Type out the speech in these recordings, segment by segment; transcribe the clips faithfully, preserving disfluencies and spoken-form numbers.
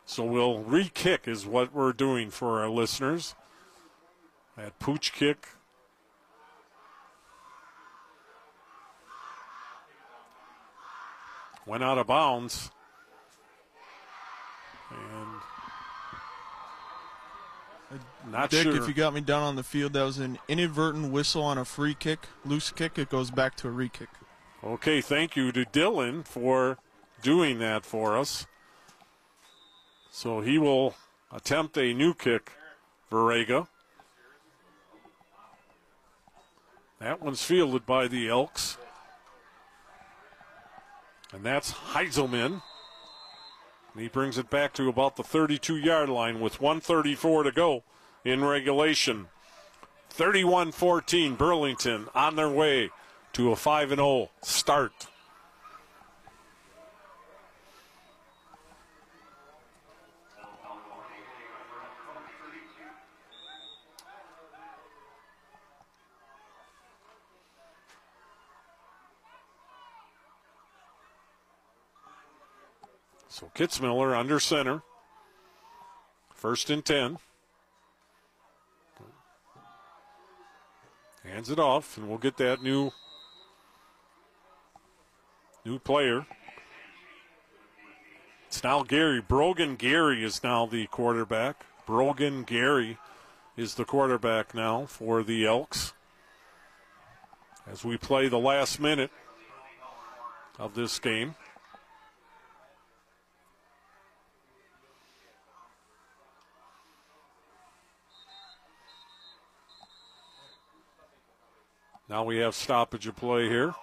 So we'll re-kick is what we're doing for our listeners. That pooch kick. Went out of bounds. And not Dick, sure. if you got me down on the field, that was an inadvertent whistle on a free kick, loose kick. It goes back to a re-kick. Okay, thank you to Dylan for doing that for us. So he will attempt a new kick, Varega. That one's fielded by the Elks. And that's Heiselman. And he brings it back to about the thirty-two-yard line with one thirty-four to go in regulation. thirty-one fourteen, Burlington on their way to a five and oh start. So Kitzmiller under center. First and ten. Hands it off, and we'll get that new, new player. It's now Gary. Brogan Gary is now the quarterback. Brogan Gary is the quarterback now for the Elks. As we play the last minute of this game. Now we have stoppage of play here.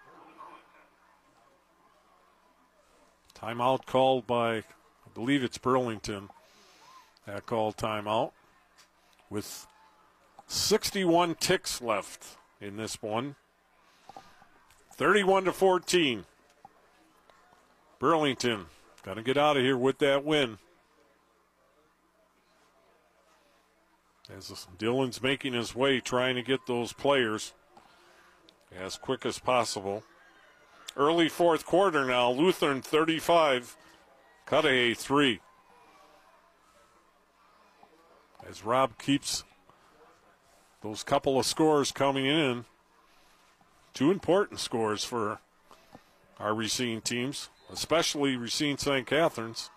Timeout called by, I believe it's Burlington, that called timeout. With sixty-one ticks left in this one. thirty-one to fourteen. Burlington got to get out of here with that win. As Dylan's making his way, trying to get those players as quick as possible. Early fourth quarter now. Lutheran thirty-five, Cudahy three. As Rob keeps those couple of scores coming in. Two important scores for our Racine teams, especially Racine Saint Catharines.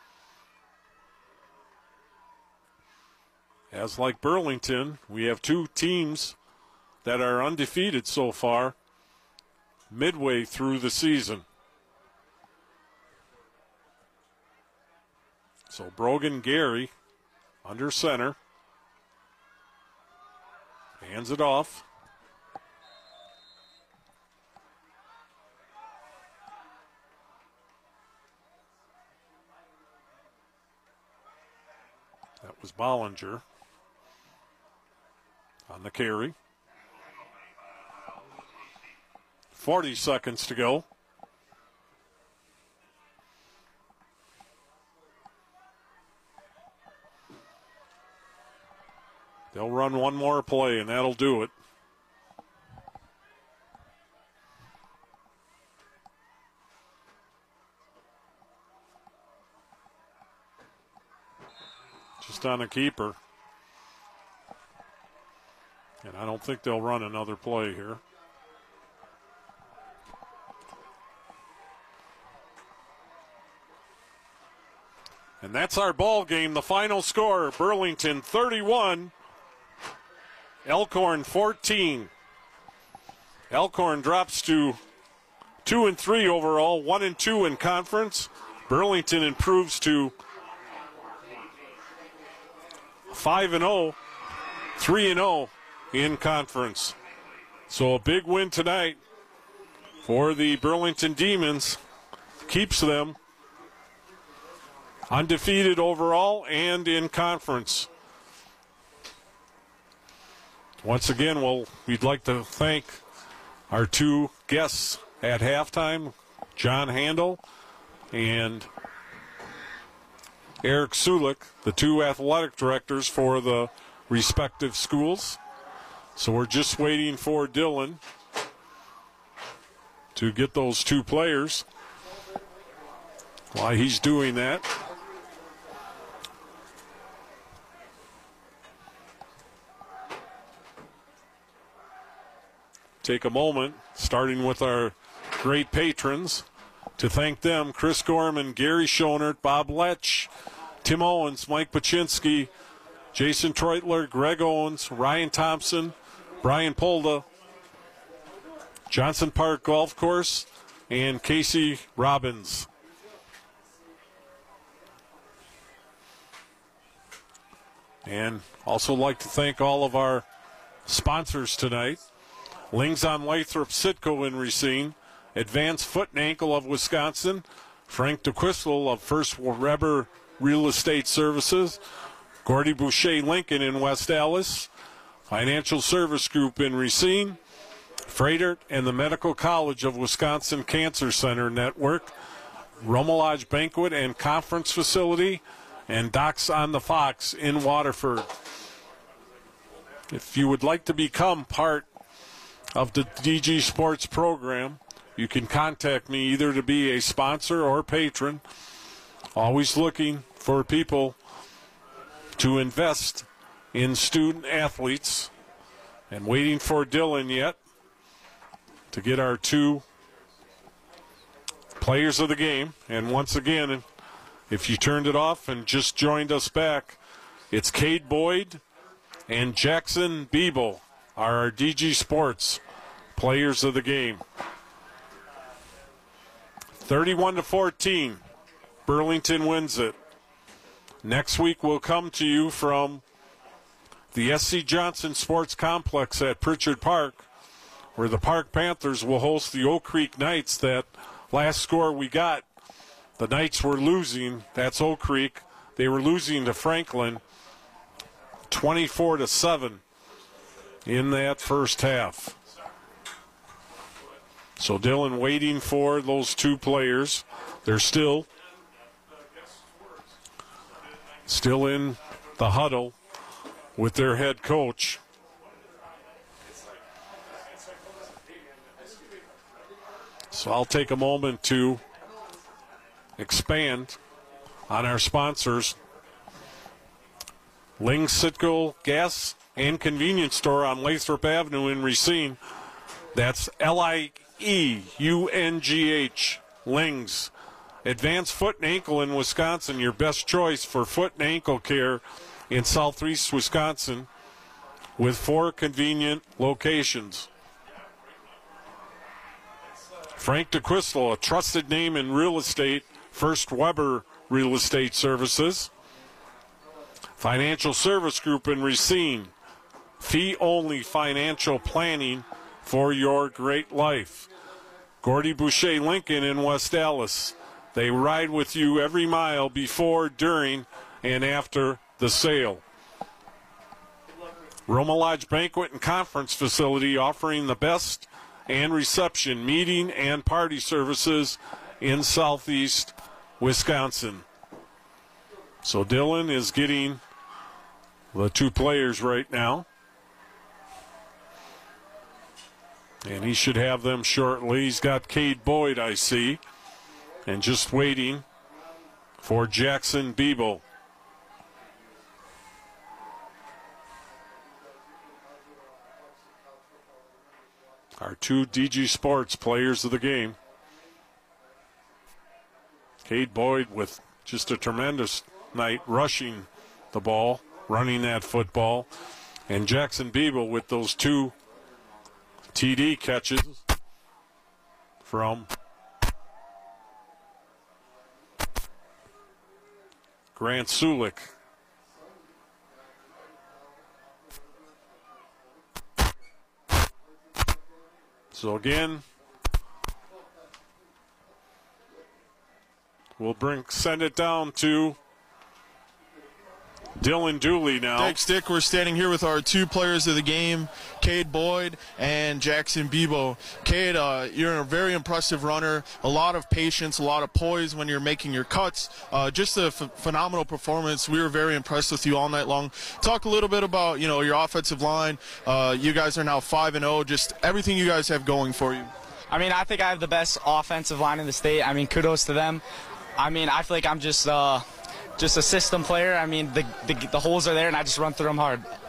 As like Burlington, we have two teams that are undefeated so far midway through the season. So Brogan Gary under center. Hands it off. That was Bollinger on the carry. forty seconds to go. They'll run one more play, and that'll do it. Just on a keeper. And I don't think they'll run another play here. And that's our ball game. The final score, Burlington thirty-one, Elkhorn fourteen. Elkhorn drops to two and three overall, one and two in conference. Burlington improves to five and oh, three and oh in conference. So a big win tonight for the Burlington Demons. Keeps them undefeated overall and in conference. Once again, well, we'd like to thank our two guests at halftime, John Handel and Eric Sulik, the two athletic directors for the respective schools. So we're just waiting for Dylan to get those two players. While he's doing that, take a moment, starting with our great patrons, to thank them: Chris Gorman, Gary Schonert, Bob Letch, Tim Owens, Mike Paczynski, Jason Treutler, Greg Owens, Ryan Thompson, Brian Polda, Johnson Park Golf Course, and Casey Robbins. And also like to thank all of our sponsors tonight: Lings on Lathrop, Sitco in Racine, Advanced Foot and Ankle of Wisconsin, Frank DeQuistel of First Weber Real Estate Services, Gordy Boucher Lincoln in West Allis, Financial Service Group in Racine, Freightert and the Medical College of Wisconsin Cancer Center Network, Romelage Banquet and Conference Facility, and Docks on the Fox in Waterford. If you would like to become part of the D G Sports program, you can contact me either to be a sponsor or patron. Always looking for people to invest in student athletes, and waiting for Dylan yet to get our two players of the game. And once again, if you turned it off and just joined us back, it's Cade Boyd and Jackson Biebel are our D G Sports players of the game. thirty-one to fourteen, Burlington wins it. Next week we'll come to you from the S C Johnson Sports Complex at Pritchard Park, where the Park Panthers will host the Oak Creek Knights. That last score we got, the Knights were losing. That's Oak Creek. They were losing to Franklin twenty-four to seven in that first half. So Dylan waiting for those two players. They're still still in the huddle with their head coach. So I'll take a moment to expand on our sponsors. Lings Sitco Gas and Convenience Store on Lathrop Avenue in Racine. That's L I E U N G H, Lings. Advanced Foot and Ankle in Wisconsin, your best choice for foot and ankle care in southeast Wisconsin, with four convenient locations. Frank DeQuistel, a trusted name in real estate, First Weber Real Estate Services. Financial Service Group in Racine, fee-only financial planning for your great life. Gordy Boucher Lincoln in West Allis. They ride with you every mile before, during, and after the sale. Roma Lodge Banquet and Conference Facility, offering the best and reception, meeting, and party services in southeast Wisconsin. So Dylan is getting the two players right now, and he should have them shortly. He's got Cade Boyd, I see, and just waiting for Jackson Biebel. Our two D G Sports players of the game. Cade Boyd with just a tremendous night rushing the ball, running that football. And Jackson Biebel with those two T D catches from Grant Sulik. So again, we'll bring send it down to Dylan Dooley now. Dick Stick, we're standing here with our two players of the game, Cade Boyd and Jackson Biebel. Cade, uh, you're a very impressive runner, a lot of patience, a lot of poise when you're making your cuts. Uh, just a f- phenomenal performance. We were very impressed with you all night long. Talk a little bit about, you know, your offensive line. Uh, you guys are now five and oh, just everything you guys have going for you. I mean, I think I have the best offensive line in the state. I mean, kudos to them. I mean, I feel like I'm just uh, just a system player. I mean, the, the the holes are there, and I just run through them hard.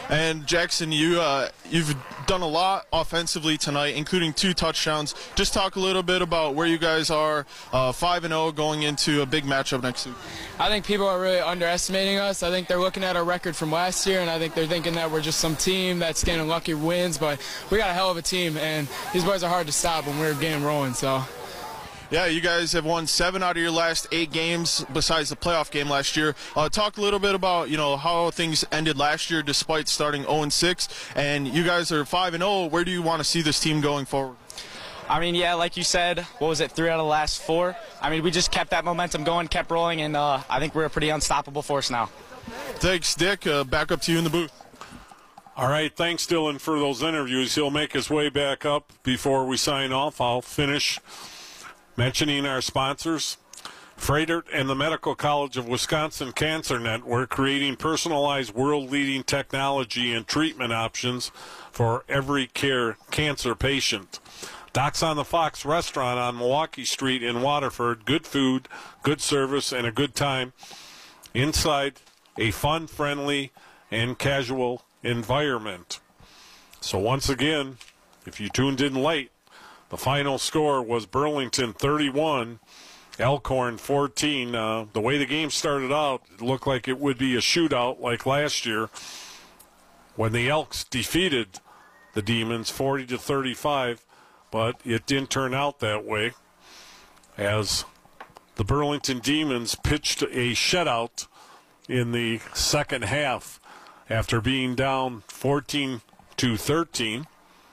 And Jackson, you uh, you've done a lot offensively tonight, including two touchdowns. Just talk a little bit about where you guys are, uh, five and zero going into a big matchup next week. I think people are really underestimating us. I think they're looking at our record from last year, and I think they're thinking that we're just some team that's getting lucky wins. But we got a hell of a team, and these boys are hard to stop when we're getting rolling. So. Yeah, you guys have won seven out of your last eight games besides the playoff game last year. Uh, talk a little bit about, you know, how things ended last year despite starting oh and six. And you guys are five and oh. Where do you want to see this team going forward? I mean, yeah, like you said, what was it, three out of the last four? I mean, we just kept that momentum going, kept rolling, and uh, I think we're a pretty unstoppable force now. Thanks, Dick. Uh, back up to you in the booth. All right, thanks, Dylan, for those interviews. He'll make his way back up before we sign off. I'll finish mentioning our sponsors. Freighter and the Medical College of Wisconsin Cancer Network, creating personalized world-leading technology and treatment options for every care cancer patient. Doc's on the Fox restaurant on Milwaukee Street in Waterford. Good food, good service, and a good time inside a fun, friendly, and casual environment. So once again, if you tuned in late, the final score was Burlington thirty-one, Elkhorn fourteen. Uh, the way the game started out, it looked like it would be a shootout like last year when the Elks defeated the Demons forty to thirty-five, but it didn't turn out that way as the Burlington Demons pitched a shutout in the second half after being down fourteen to thirteen.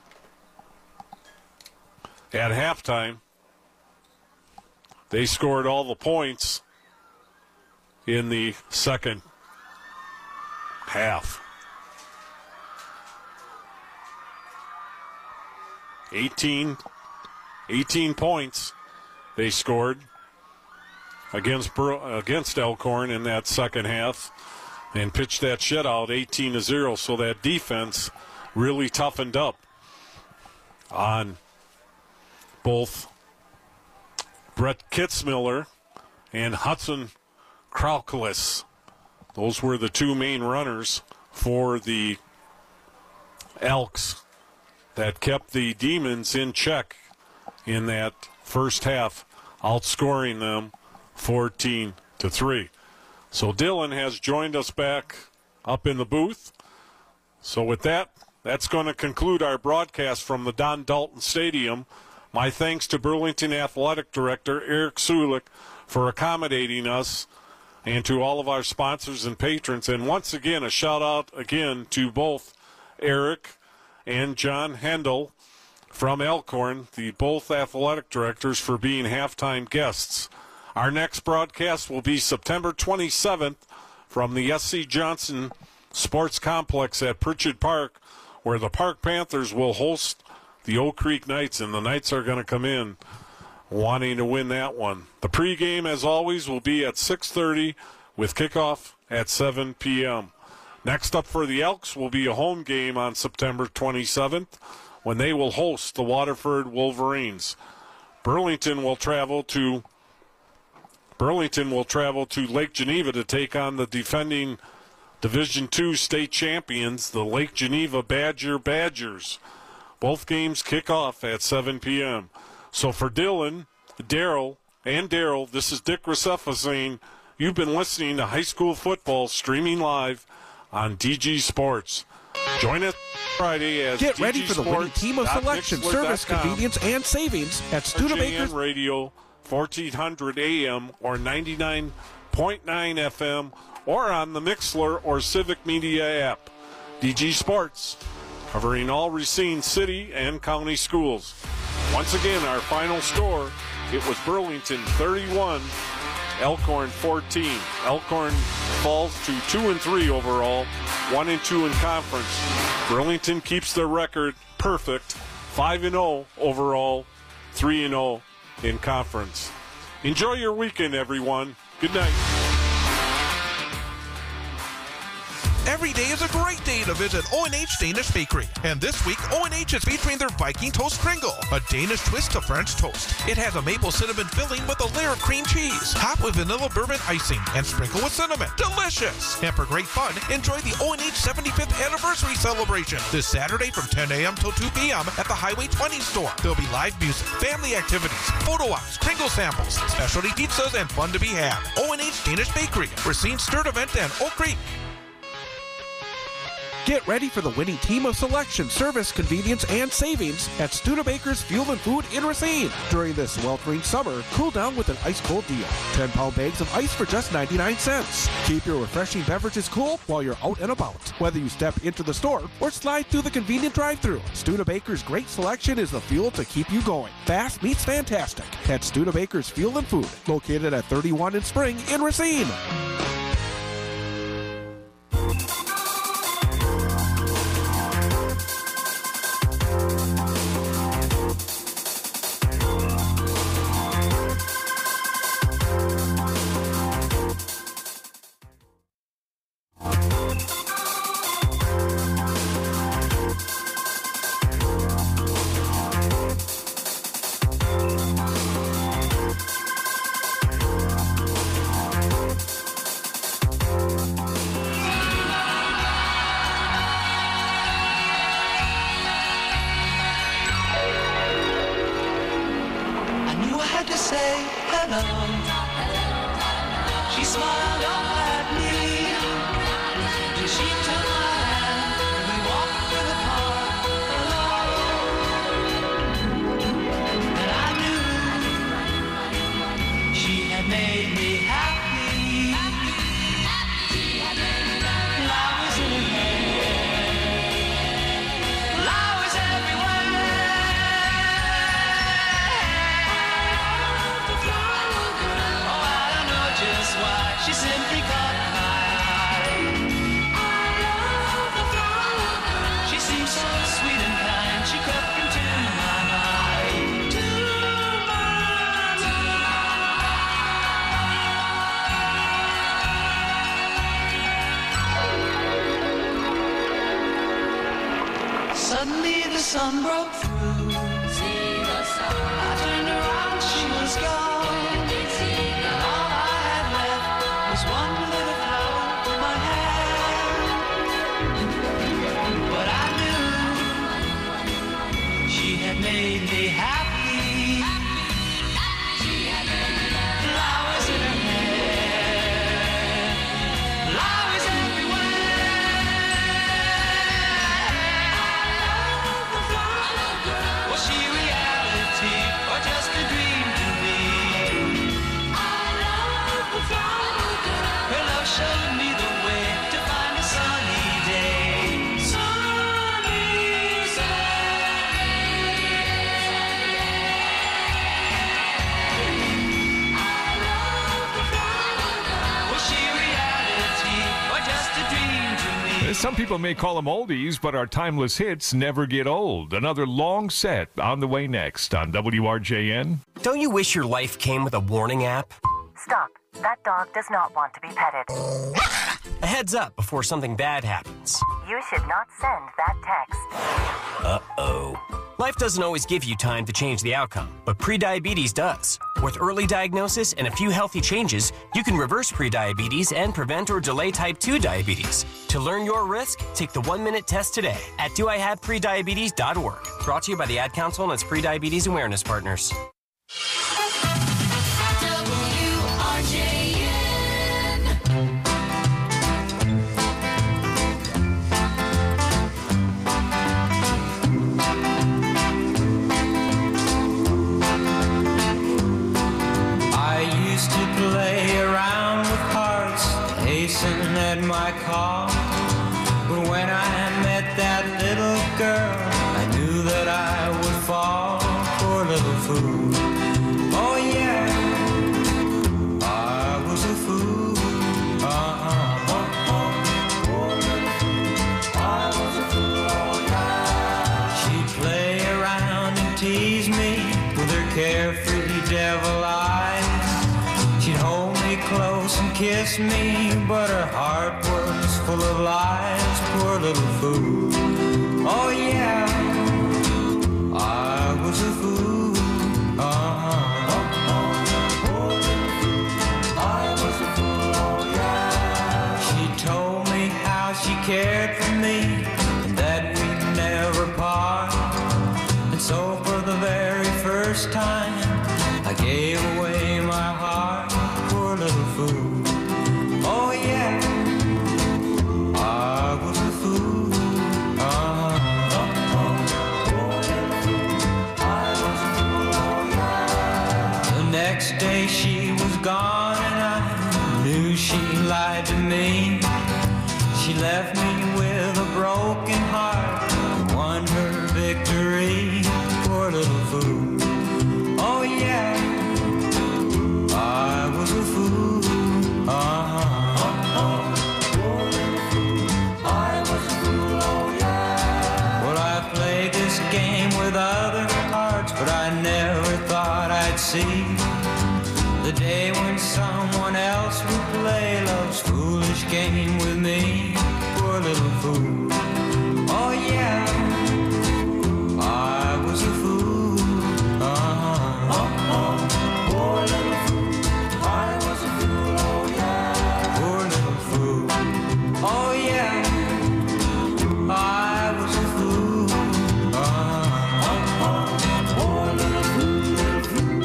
At halftime, they scored all the points in the second half. eighteen, eighteen points they scored against against Elkhorn in that second half and pitched that shutout eighteen to zero, so that defense really toughened up on both Brett Kitzmiller and Hudson Kraukelis. Those were the two main runners for the Elks that kept the Demons in check in that first half, outscoring them fourteen to three. So Dylan has joined us back up in the booth. So with that, that's going to conclude our broadcast from the Don Dalton Stadium. My thanks to Burlington Athletic Director Eric Sulik for accommodating us, and to all of our sponsors and patrons. And once again, a shout out again to both Eric and John Hendel from Elkhorn, the both athletic directors, for being halftime guests. Our next broadcast will be September twenty-seventh from the S C Johnson Sports Complex at Pritchard Park, where the Park Panthers will host the Oak Creek Knights, and the Knights are going to come in wanting to win that one. The pregame, as always, will be at six thirty with kickoff at seven p.m. Next up for the Elks will be a home game on September twenty-seventh when they will host the Waterford Wolverines. Burlington will travel to Burlington will travel to Lake Geneva to take on the defending Division two state champions, the Lake Geneva Badger Badgers. Both games kick off at seven p.m. So for Dylan, Daryl, and Daryl, this is Dick Recefa saying you've been listening to High School Football streaming live on D G Sports. Join us Friday as Get D G ready for the winning team of selection, service, convenience, and savings at Studebaker's Radio, fourteen hundred A M or ninety-nine point nine F M, or on the Mixler or Civic Media app. D G Sports, covering all Racine City and County schools. Once again, our final score, it was Burlington thirty-one, Elkhorn fourteen. Elkhorn falls to two and three overall, one and two in conference. Burlington keeps their record perfect, five and oh overall, three and oh in conference. Enjoy your weekend, everyone. Good night. Every day is a great day to visit O and H Danish Bakery. And this week, O and H is featuring their Viking Toast Kringle, a Danish twist to French toast. It has a maple cinnamon filling with a layer of cream cheese, topped with vanilla bourbon icing, and sprinkled with cinnamon. Delicious! And for great fun, enjoy the O and H seventy-fifth anniversary celebration this Saturday from ten a.m. till two p.m. at the Highway twenty store. There'll be live music, family activities, photo ops, Kringle samples, specialty pizzas, and fun to be had. O and H Danish Bakery, Racine Sturdivant, and Oak Creek. Get ready for the winning team of selection, service, convenience, and savings at Studebaker's Fuel and Food in Racine. During this sweltering summer, cool down with an ice-cold deal. ten pound bags of ice for just ninety-nine cents. Keep your refreshing beverages cool while you're out and about. Whether you step into the store or slide through the convenient drive-thru, Studebaker's great selection is the fuel to keep you going. Fast meets fantastic at Studebaker's Fuel and Food, located at thirty-one in Spring in Racine. Suddenly the sun broke through. I turned around, she was gone. And all I had left was one little flower in my hand. But I knew she had made me happy. Flowers in her hair, flowers everywhere. Was she reality or just a dream to me? I love the flower girl. Her love showed me the way to find a sunny day. Sunny, I love the flower girl. Was she reality or just a dream to me? Some people may call them oldies, but our timeless hits never get old. Another long set on the way next on W R J N. Don't you wish your life came with a warning app? Stop. That dog does not want to be petted. A heads up before something bad happens. You should not send that text. Uh-oh. Life doesn't always give you time to change the outcome, but prediabetes does. With early diagnosis and a few healthy changes, you can reverse prediabetes and prevent or delay type two diabetes. To learn your risk, take the one-minute test today at do I have prediabetes dot org. Brought to you by the Ad Council and its Prediabetes Awareness Partners. Play around with hearts, hasten at my call. But when I met that little girl, I knew that I would fall for a little fool. Oh yeah, I was a fool. Uh-huh. Oh, oh. Oh, little fool. I was a fool, oh yeah. She'd play around and tease me with her carefree devil eyes. She'd hold me close close and kissed me, but her heart was full of lies, poor little fool. Oh yeah, I was a fool. Uh-huh. Poor little fool, I was a fool, oh yeah. She told me how she cared for me, and that we'd never part. And so for the very first time, I gave away my heart, poor little fool. Oh yeah, I was a fool. Uh-huh. Poor little fool, I was a fool, oh yeah. The next day she was gone and I knew she lied to me. She left me with a broken heart and won her victory, poor little fool. Oh yeah, I was a fool. Uh-huh. Poor little fool, I was a fool, oh yeah. Well, I played this game with other hearts, but I never thought I'd see the day when someone else would play love's foolish game with me, poor little fool. Oh yeah, I was a fool. Uh-huh. Poor little fool, I was a fool, oh yeah. Poor little fool, oh yeah, I was a fool. Uh-huh. Poor little fool, little fool.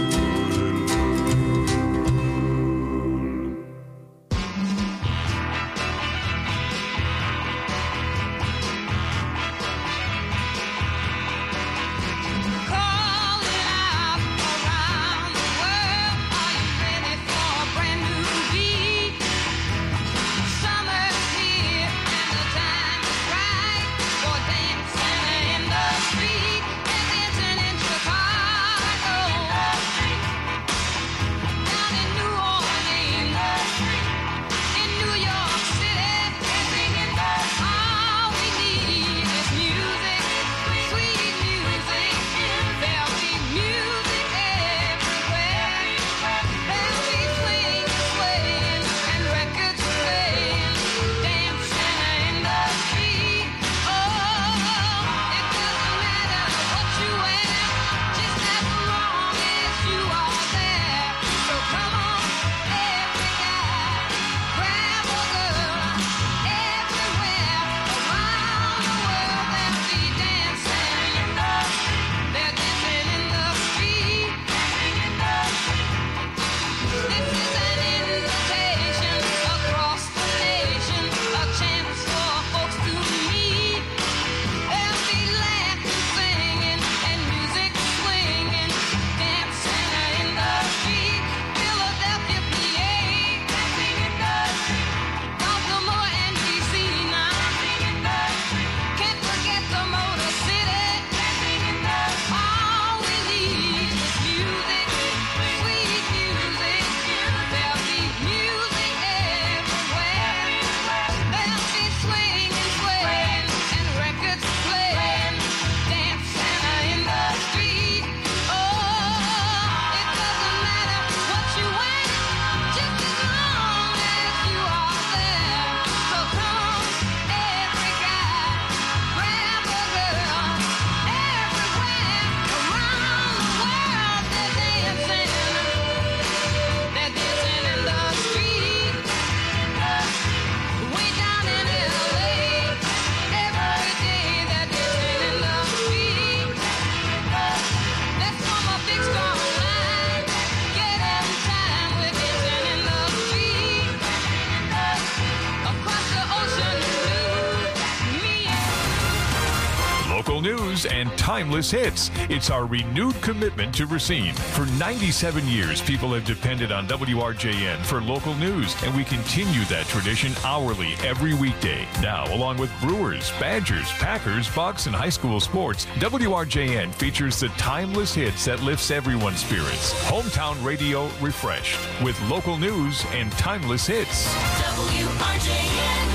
News and timeless hits. It's our renewed commitment to Racine. For ninety-seven years, people have depended on W R J N for local news, and we continue that tradition hourly every weekday. Now, along with Brewers, Badgers, Packers, Bucks, and high school sports, W R J N features the timeless hits that lifts everyone's spirits. Hometown radio refreshed with local news and timeless hits. W R J N.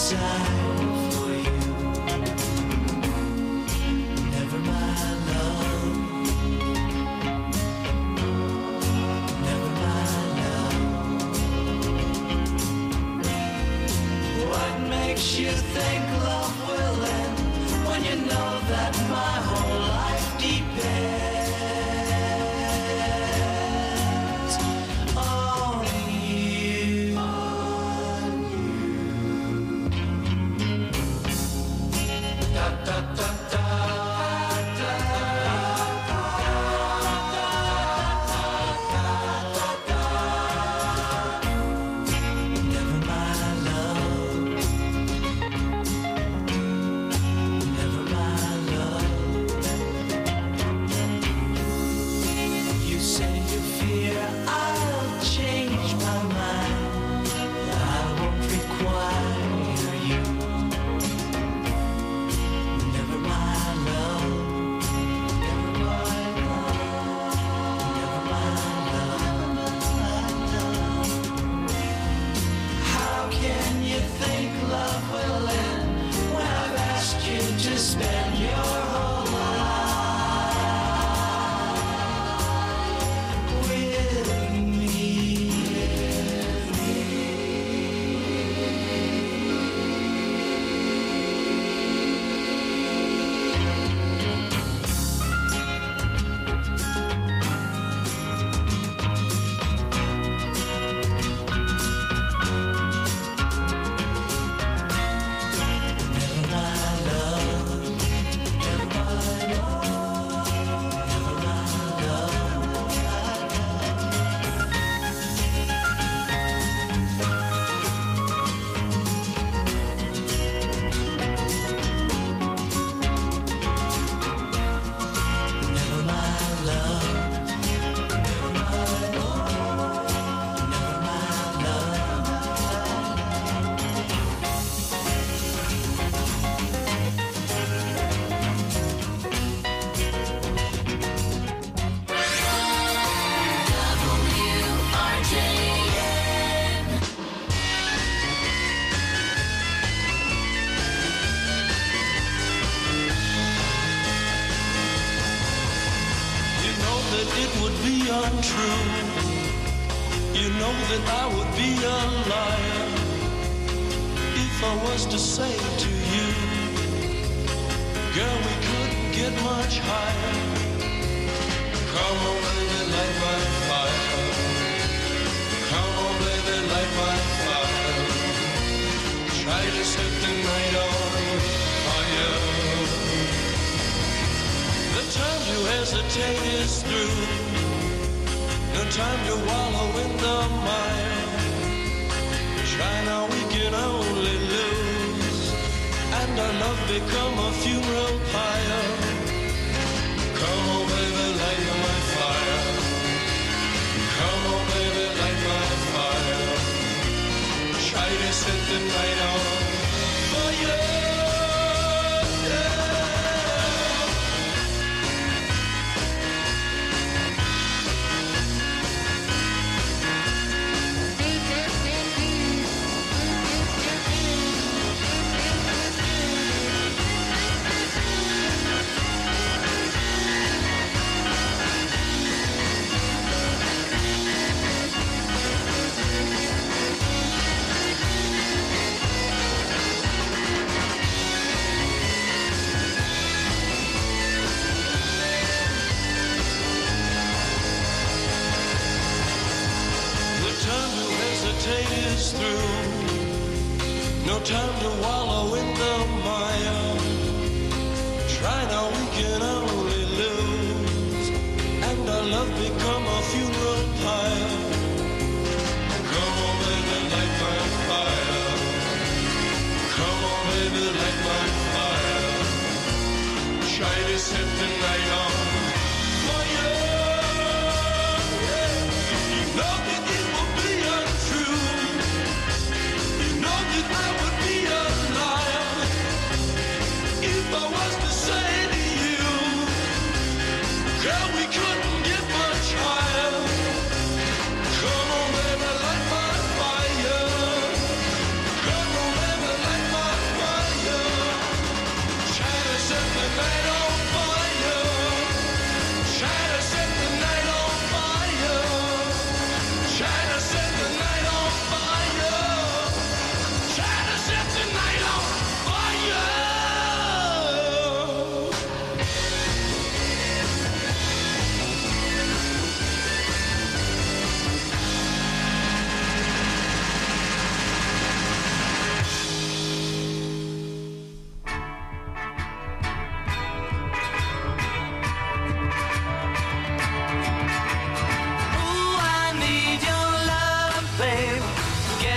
desire for you. Never my love. Never my love. What makes you think love will end when you know that my whole life depends on you? On you. Da, da, da, da, da, Never my love. Never my love. You say you fear I'll change my mind. I won't require you. Never my love. Never my love. Never my love. How can you think love will end when I've asked you to spend your whole life with me? Never my love. Never my love. Never my Never my love. Never my love. Never my love. You know that it would be untrue. You know that I would be a liar if I was to say to you, girl, we couldn't get much higher. Come on, baby, light my fire. Come on, baby, light my fire. Try to set the night on fire. The time to hesitate is through. No time to wallow in the mire. Try now, we can only lose, and our love become a funeral pyre. Come on, baby, light my fire. Come on, baby, light my fire. Try to set the night on fire. Is through. No time to wallow in the mire. Try now, we can only lose, and our love become a funeral pyre. Come on, baby, light my fire. Come on, baby, light my fire. Try to set the night on fire. You know that it will be untrue. You know that I would be a liar if I was to say to you, girl, we couldn't get much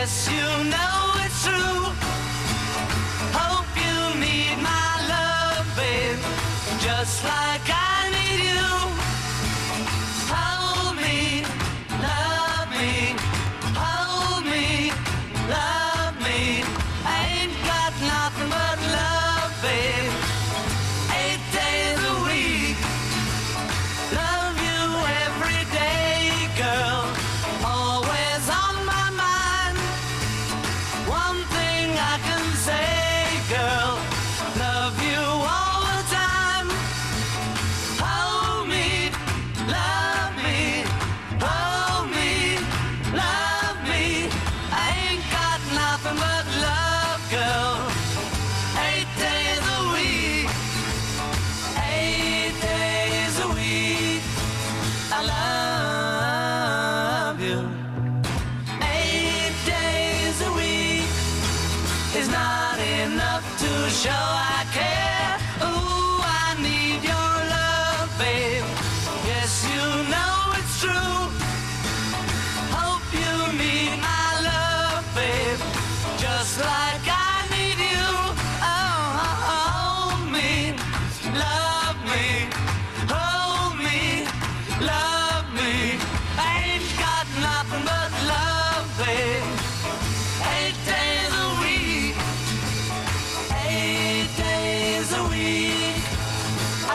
Yes, you know it's true. Hope you need my love, babe, just like I need you. Hold me, love me, hold me, love me. I ain't got nothing but love, babe, eight days a week. Love you every day, girl, always on my mind. One thing I can say, girl, love you all the time. Hold me, love me, hold me, love me. I ain't got nothing but love, girl, eight days a week, eight days a week. I love you. Eight days a week is not enough to show I care. Ooh, I need your love, babe. Yes, you know it's true. Hope you need my love, babe, just like I need you. Oh, hold me, love me, hold me, love me. I ain't got nothing but love, babe. Eight days a week, eight days a week. I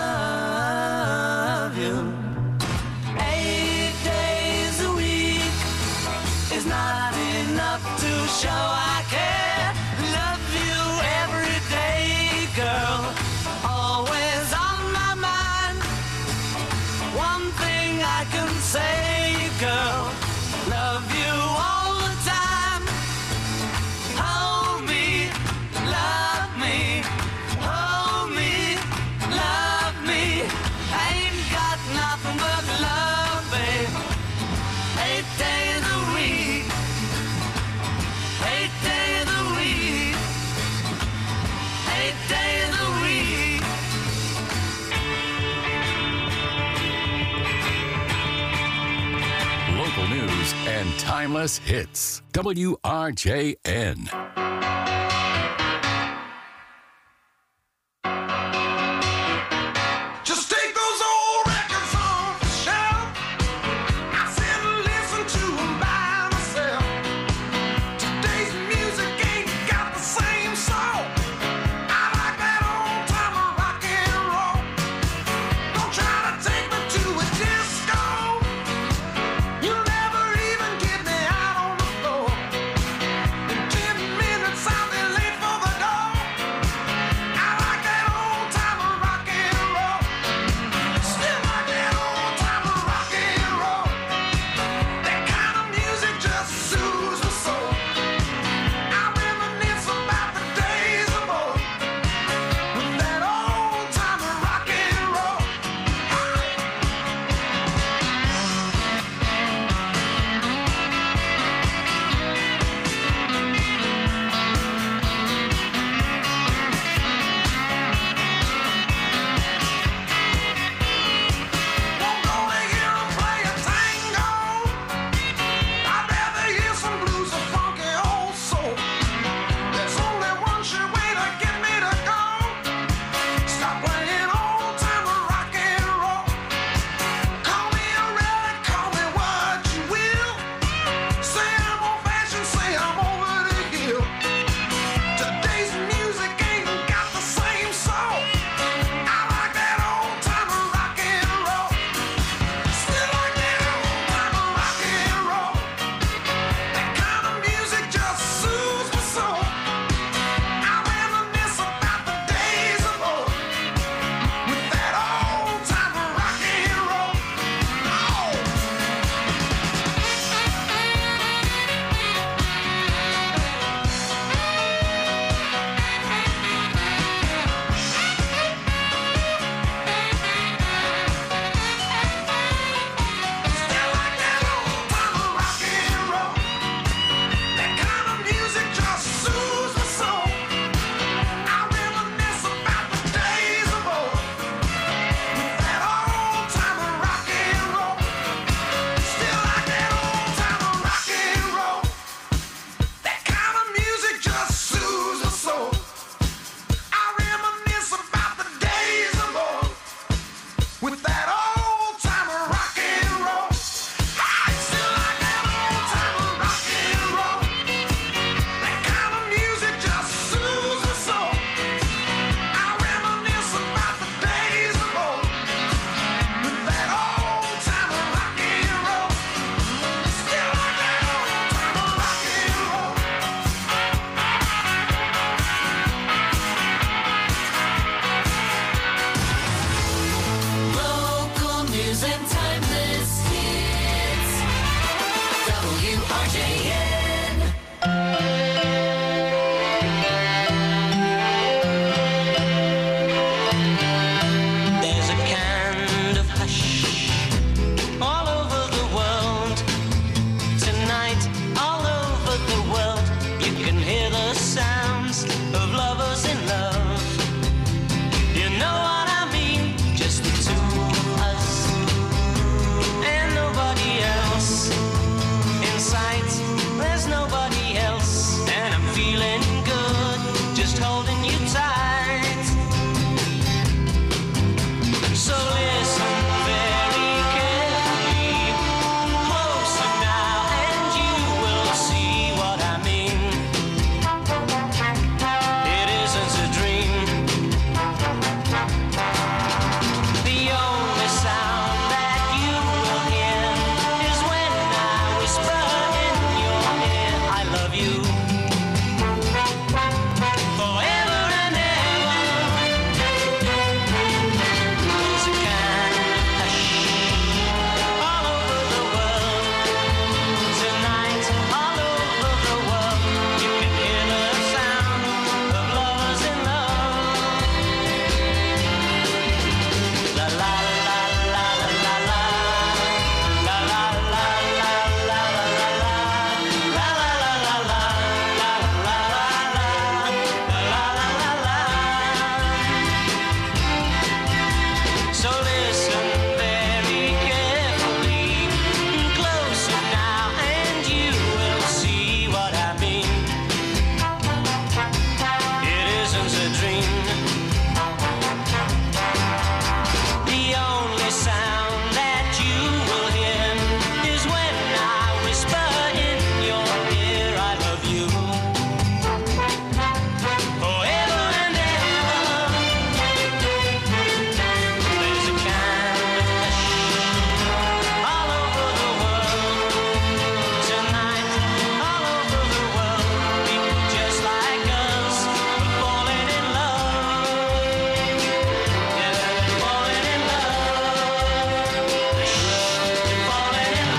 love you. Eight days a week is not enough to show I care. Love you every day, girl, always on my mind. One thing I can say, girl, love you all the time. Hold me, love me, hold me, love me. I ain't got nothing but love, babe. Eight days a week, eight days a week, eight days a week. Local news and timeless hits. W R J N. Just take those old records off the shelf. I sit and listen to 'em by myself. Today's music ain't got the same soul. I like that old time rock and roll. Don't try to take me to a disco. You'll never even get me out on the floor. In ten minutes R J N. There's a kind of hush all over the world. Tonight, all over the world, you can hear the sounds of lovers in love. You know what I mean? Just the two of us and nobody else. In sight, there's nobody else, and I'm feeling good, just holding you tight. So listen very carefully, closer now, and you will see what I mean. It isn't a dream. The only sound that you will hear is when I whisper in your ear, I love you. Forever and ever. There's a kind of hush all over the world. Tonight, all over the world, you can hear the sound of lovers in love. La la la la la la la. La la la la la la la la. La la la la la la la la la. La la la la. So listen very carefully, closer now, and you will see what I mean. It isn't a dream. The only sound that you will hear is when I whisper in your ear, I love you. Forever and ever. There's a kind of hush all over the world. Tonight, all over the world, people just like us are falling in love. Yeah, they're falling in love. They're falling in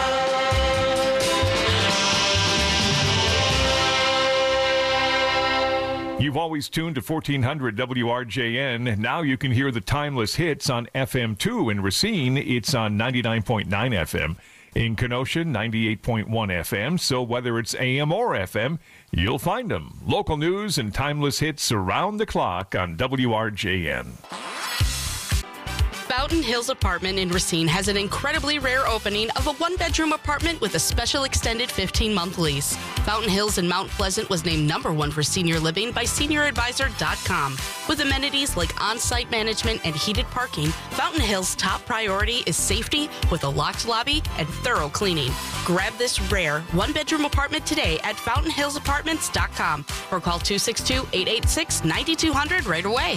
You've always tuned to fourteen hundred W R J N. Now you can hear the timeless hits on F M two. In Racine, it's on ninety-nine point nine F M. In Kenosha, ninety-eight point one F M. So whether it's A M or F M, you'll find them. Local news and timeless hits around the clock on W R J N. Fountain Hills Apartment in Racine has an incredibly rare opening of a one-bedroom apartment with a special extended fifteen-month lease. Fountain Hills in Mount Pleasant was named number one for senior living by senior advisor dot com. With amenities like on-site management and heated parking, Fountain Hills' top priority is safety with a locked lobby and thorough cleaning. Grab this rare one-bedroom apartment today at fountain hills apartments dot com or call two six two, eight eight six, nine two zero zero right away.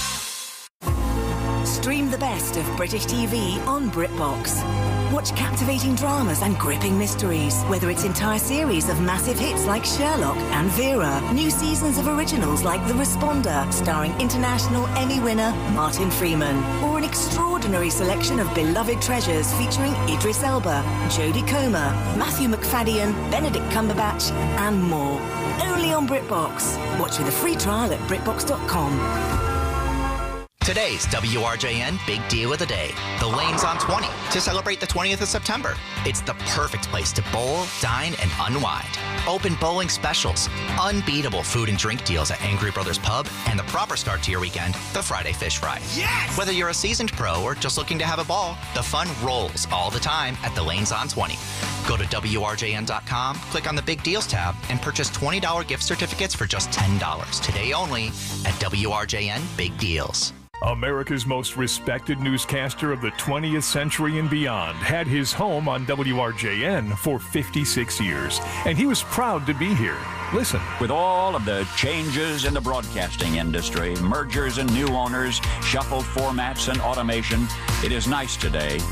Stream the best of British T V on BritBox. Watch captivating dramas and gripping mysteries, whether it's entire series of massive hits like Sherlock and Vera, new seasons of originals like The Responder, starring international Emmy winner Martin Freeman, or an extraordinary selection of beloved treasures featuring Idris Elba, Jodie Comer, Matthew McFadden, Benedict Cumberbatch, and more. Only on BritBox. Watch with a free trial at BritBox dot com. Today's W R J N Big Deal of the Day. The Lanes on twenty to celebrate the twentieth of September. It's the perfect place to bowl, dine, and unwind. Open bowling specials, unbeatable food and drink deals at Angry Brothers Pub, and the proper start to your weekend, the Friday Fish Fry. Yes! Whether you're a seasoned pro or just looking to have a ball, the fun rolls all the time at the Lanes on twenty. Go to W R J N dot com, click on the Big Deals tab, and purchase twenty dollars gift certificates for just ten dollars. Today only at W R J N Big Deals. America's most respected newscaster of the twentieth century and beyond had his home on W R J N for fifty-six years, and he was proud to be here. Listen. With all of the changes in the broadcasting industry, mergers and new owners, shuffled formats and automation, it is nice today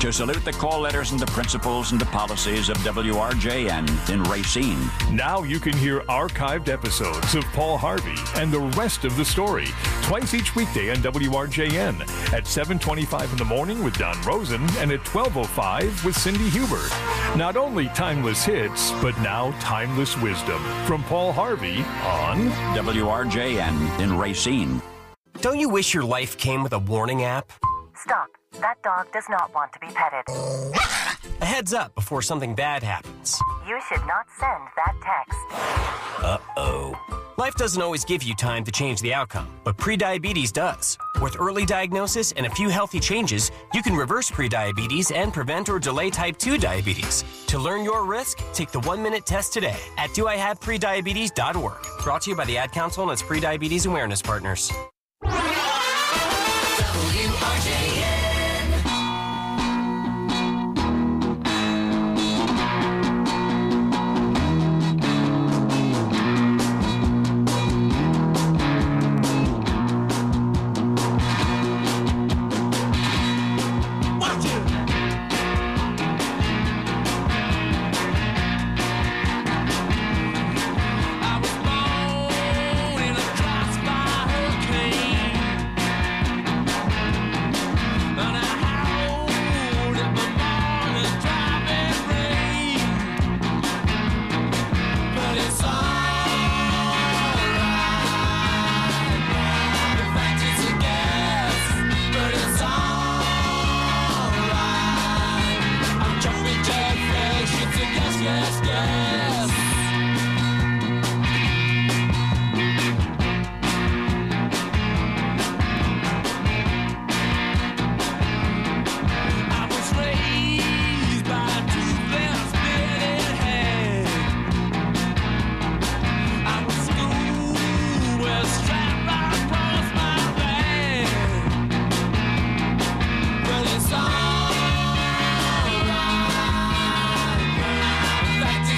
to salute the call letters and the principles and the policies of W R J N in Racine. Now you can hear archived episodes of Paul Harvey and the rest of the story twice each weekday on W R J N at seven twenty-five in the morning with Don Rosen and at twelve oh five with Cindy Huber. Not only timeless hits, but now timeless wisdom from Paul Harvey on W R J N in Racine. Don't you wish your life came with a warning app? Stop. That dog does not want to be petted. A heads up before something bad happens. You should not send that text. Uh-oh. Life doesn't always give you time to change the outcome, but prediabetes does. With early diagnosis and a few healthy changes, you can reverse prediabetes and prevent or delay type two diabetes. To learn your risk, take the one-minute test today at do I have prediabetes dot org. Brought to you by the Ad Council and its prediabetes awareness partners. W R J N. Back to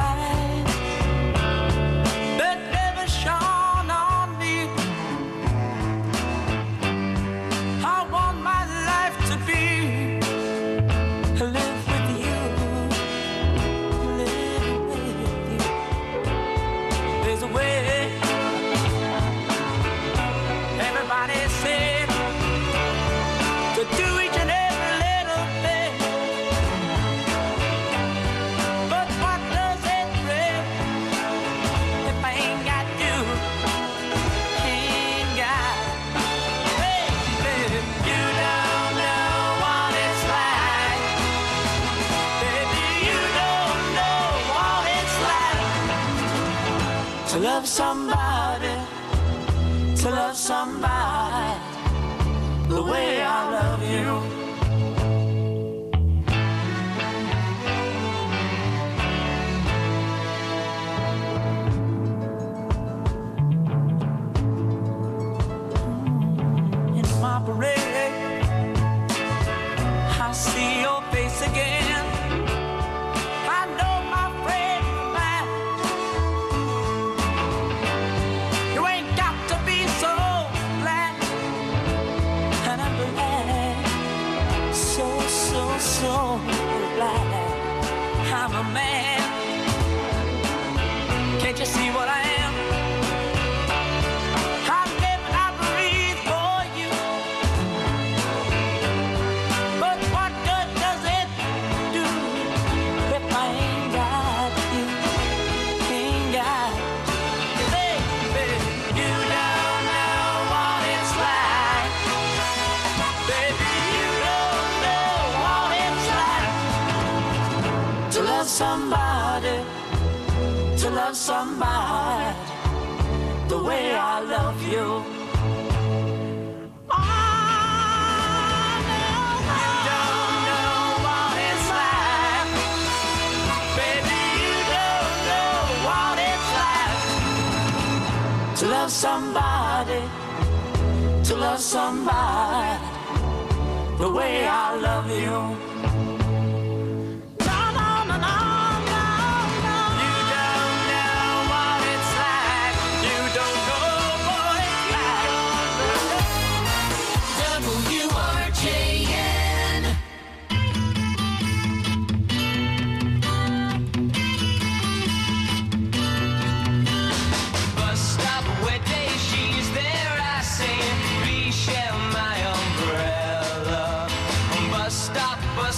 light that never shone on me. I want my life to be live with you, live with you. There's a way. Everybody said to do each and every little thing, but what does it bring if I ain't got you? Ain't got, baby, you don't know what it's like. Baby, you don't know what it's like to love somebody, to love somebody the way I love you. In my parade, I see your face again. I know my friend man, you ain't got to be so glad, and I'm glad, so so so glad I'm a man. Can't you see what I am? I live and I breathe for you. But what good does it do if I ain't got you? Ain't got you. Baby, you don't know what it's like. Baby, you don't know what it's like to love somebody, to love somebody the way I love you. To love somebody, to love somebody the way I love you. No, no, no, no, no, no. You don't know what it's like. You don't know what it's like. W R J N. Bus stop where day she's there, I say, please share my umbrella. Bus stop, bus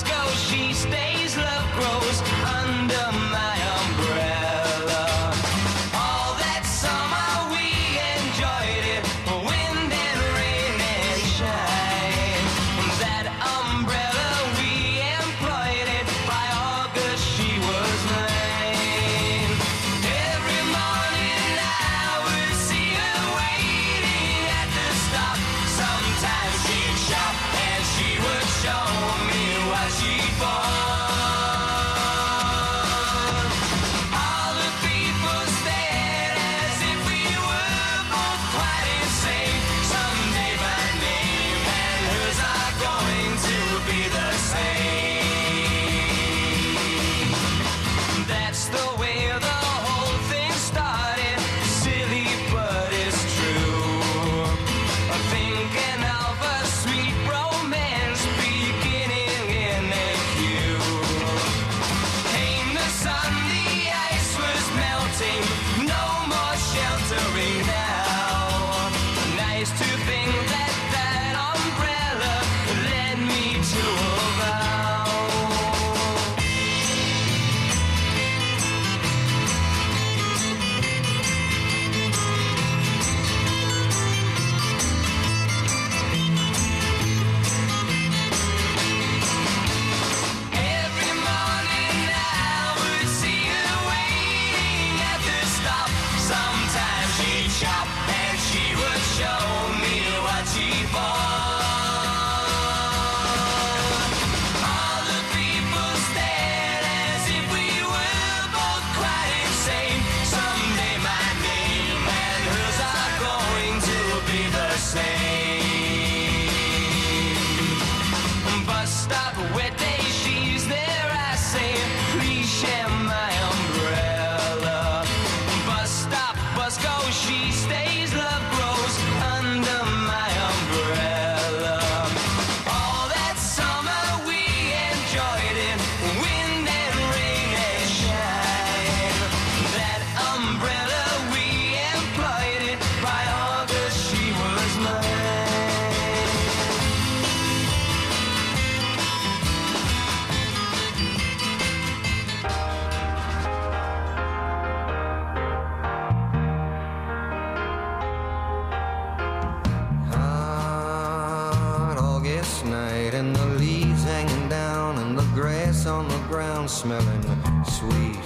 around smelling sweet.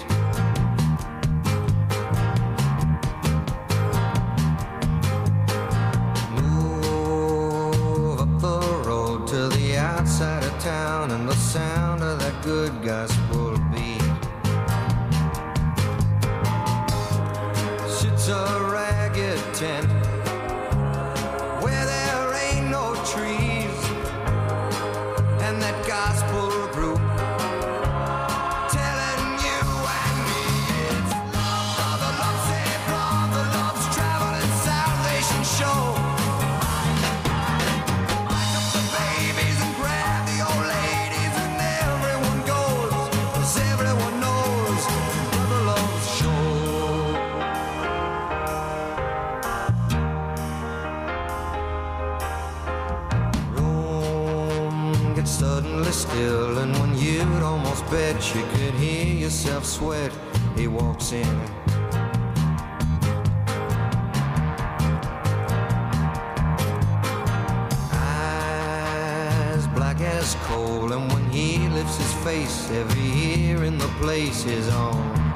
Move up the road to the outside of town and the sound of that good gospel beat. Sits a ragged tent where there ain't no trees, and that gospel group telling you and me it's love, brother, love, save brother, love's traveling salvation show. Pack up the babies and grab the old ladies, and everyone goes, 'cause everyone knows brother loves show. Gets suddenly still, and when you'd almost bet you could hear yourself sweat, he walks in. Eyes black as coal, and when he lifts his face, every ear in the place is on.